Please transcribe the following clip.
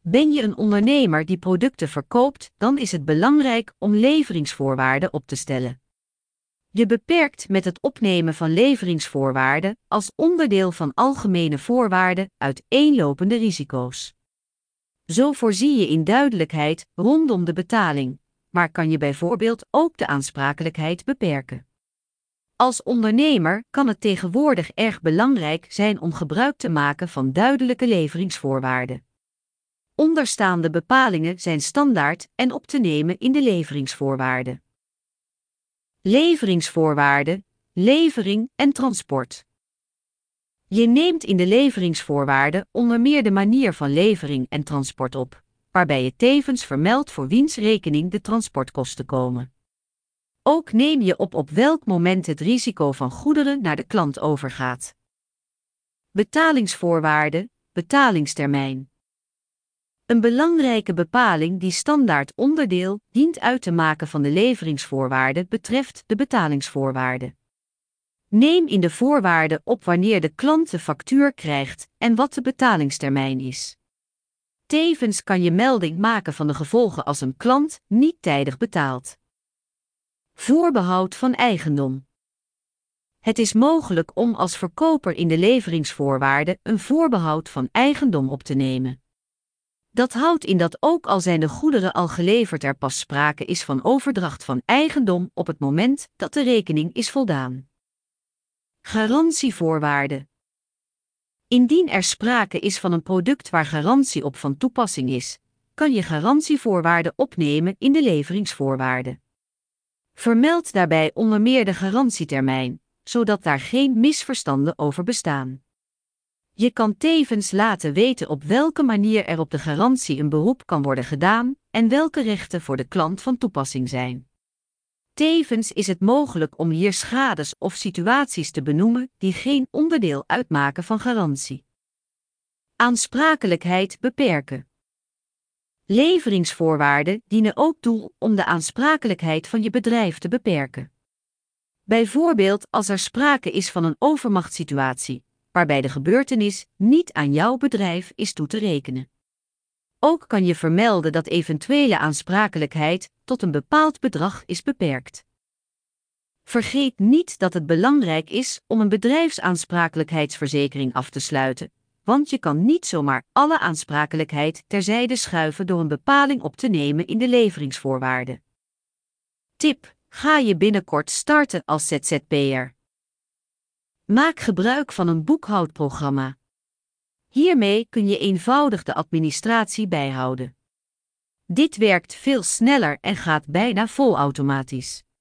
Ben je een ondernemer die producten verkoopt, dan is het belangrijk om leveringsvoorwaarden op te stellen. Je beperkt met het opnemen van leveringsvoorwaarden als onderdeel van algemene voorwaarden uiteenlopende risico's. Zo voorzie je in duidelijkheid rondom de betaling, maar kan je bijvoorbeeld ook de aansprakelijkheid beperken. Als ondernemer kan het tegenwoordig erg belangrijk zijn om gebruik te maken van duidelijke leveringsvoorwaarden. Onderstaande bepalingen zijn standaard en op te nemen in de leveringsvoorwaarden. Leveringsvoorwaarden, levering en transport. Je neemt in de leveringsvoorwaarden onder meer de manier van levering en transport op, waarbij je tevens vermeldt voor wiens rekening de transportkosten komen. Ook neem je op welk moment het risico van goederen naar de klant overgaat. Betalingsvoorwaarden, betalingstermijn. Een belangrijke bepaling die standaard onderdeel dient uit te maken van de leveringsvoorwaarden betreft de betalingsvoorwaarden. Neem in de voorwaarden op wanneer de klant de factuur krijgt en wat de betalingstermijn is. Tevens kan je melding maken van de gevolgen als een klant niet tijdig betaalt. Voorbehoud van eigendom. Het is mogelijk om als verkoper in de leveringsvoorwaarden een voorbehoud van eigendom op te nemen. Dat houdt in dat ook al zijn de goederen al geleverd er pas sprake is van overdracht van eigendom op het moment dat de rekening is voldaan. Garantievoorwaarden. Indien er sprake is van een product waar garantie op van toepassing is, kan je garantievoorwaarden opnemen in de leveringsvoorwaarden. Vermeld daarbij onder meer de garantietermijn, zodat daar geen misverstanden over bestaan. Je kan tevens laten weten op welke manier er op de garantie een beroep kan worden gedaan en welke rechten voor de klant van toepassing zijn. Tevens is het mogelijk om hier schades of situaties te benoemen die geen onderdeel uitmaken van garantie. Aansprakelijkheid beperken. Leveringsvoorwaarden dienen ook toe om de aansprakelijkheid van je bedrijf te beperken. Bijvoorbeeld als er sprake is van een overmachtssituatie, waarbij de gebeurtenis niet aan jouw bedrijf is toe te rekenen. Ook kan je vermelden dat eventuele aansprakelijkheid tot een bepaald bedrag is beperkt. Vergeet niet dat het belangrijk is om een bedrijfsaansprakelijkheidsverzekering af te sluiten, want je kan niet zomaar alle aansprakelijkheid terzijde schuiven door een bepaling op te nemen in de leveringsvoorwaarden. Tip: ga je binnenkort starten als ZZP'er? Maak gebruik van een boekhoudprogramma. Hiermee kun je eenvoudig de administratie bijhouden. Dit werkt veel sneller en gaat bijna volautomatisch.